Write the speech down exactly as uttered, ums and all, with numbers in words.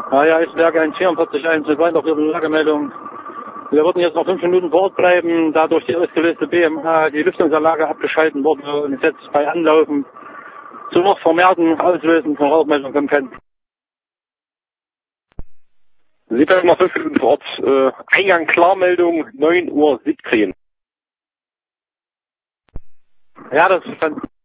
Ah ja, ist Berg eins vierundvierzig eins, wir weiter auf Ihre Lagemeldung. Wir würden jetzt noch fünf Minuten vor Ort bleiben, da durch die ausgelöste B M A die Lüftungsanlage abgeschalten wurde und es jetzt bei Anlaufen zu noch vermehrten Auslösen von Rauchmeldungen kommen kann. Sie bleiben noch fünf Minuten vor Ort. Äh, Eingang Klarmeldung neun Uhr siebzehn. Ja, das ist verstanden.